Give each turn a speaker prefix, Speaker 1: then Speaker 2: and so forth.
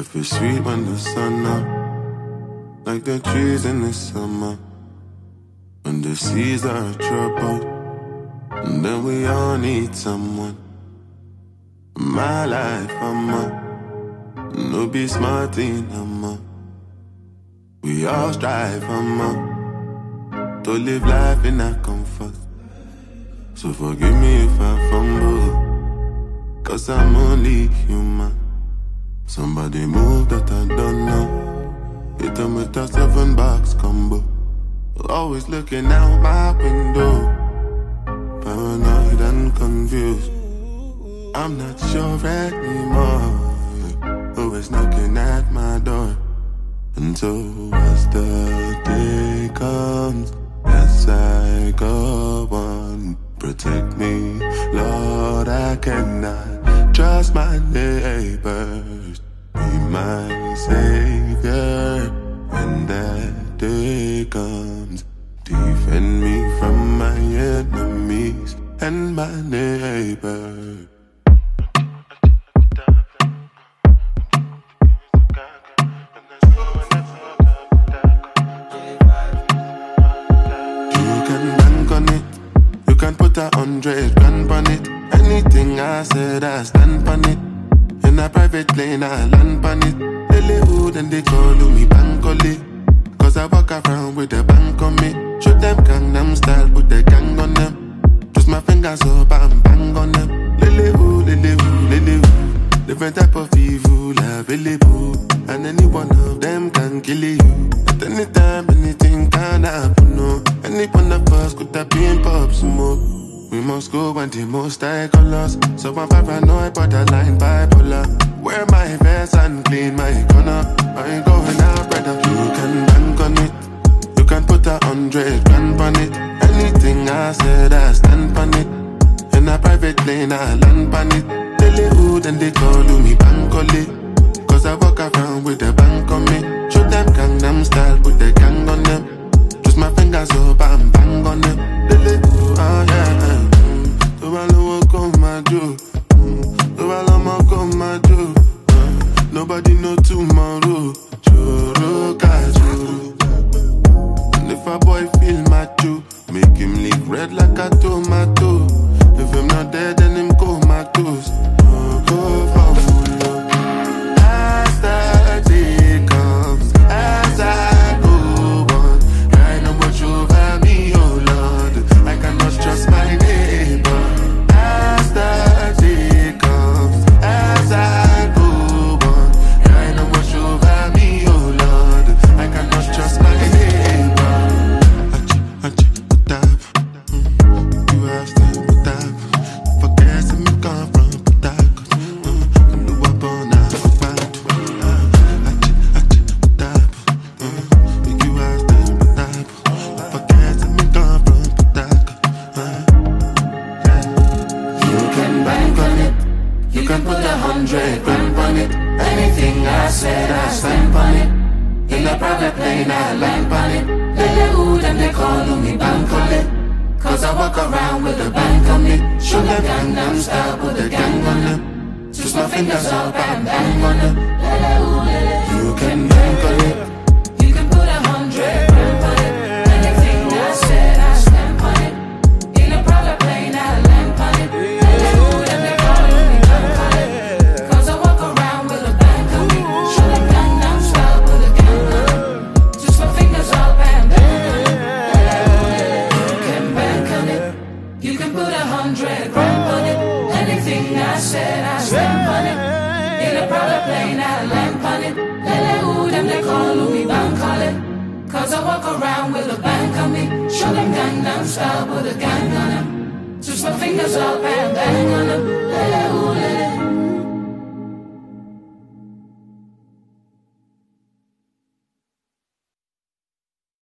Speaker 1: Life is sweet when the sun up, like the trees in the summer. When the seas are troubled, and then we all need someone. My life, I'm up, no be smart in I'm. We all strive, I'm up, to live life in our comfort. So forgive me if I fumble, cause I'm only human. Somebody move that I don't know. Hit them with a 7-box combo. Always looking out my window, paranoid and confused. I'm not sure anymore who is knocking at my door. And so as the day comes, as I go on, protect me, Lord, I cannot trust my neighbors. Be my savior when that day comes. Defend me from my enemies and my neighbor. You can bank on it. You can put 100 grand on it. Anything I said, I stand on it. In a private plane, I land on it. Hollywood and they call me Bankole. Cause I walk around with a bank on me. Show them Gangnam style, put the gang on them. Twist my fingers up and bang on them. Lily-woo, lily-woo, lily-woo. Different type of evil available, and any one of them can kill you. At any time, anything can happen, no. Any one of us could have been pop smoke. We must go when the most high colors. So I'm paranoid, borderline bipolar. Wear my vest and clean my corner. I ain't going out, brother. You can bank on it. You can put 100 grand on it. Anything I said, I stand on it. In a private plane, I land on it. Hollywood and they call me Bankole. Cause I walk around with a bank on me. Show them Gangnam style, put the gang on them. Twist my fingers up and bang on them. Hollywood, oh yeah. Do I know what come my do? Do I know what come my do? Nobody know tomorrow. Choro kajuru. And if a boy feel macho, make him lick red like a tomato. If I'm not dead, then him comatose. Go for full. As the day comes, as I go on, I know what over me, oh Lord. I cannot trust my neighbor. As the day comes, as I go on, I know what over me, oh Lord. I cannot trust my neighbor. You have to put that. Forget me come from that. I'm the weapon I fight. You have to put that. Forget me come from that. You can bank on it. You can put 100 grand on it. Anything I said, I stand on it. In a private plane, I land on it. Hollywood and they call me Bankole. Cause I walk around with a bank on me. Show them Gangnam style, put the gang on them. Twist my fingers up and bang on them. You can bank on it. You can put 100 grand on it. Anything I said, I stand on it. In a private plane, I land on it. Hollywood and they call me Bankole. Cause I walk around with a bank on me. Show them Gangnam style, put the gang on them. Twist my fingers up and bang on them. You can put 100 grand on it. Anything I said, I stand on it. In a private plane, I land on it. Hollywood and they call me Bankole. Cause I walk around with a bank on me. Show them Gangnam style, put a gang on them. Twist my fingers up and bang.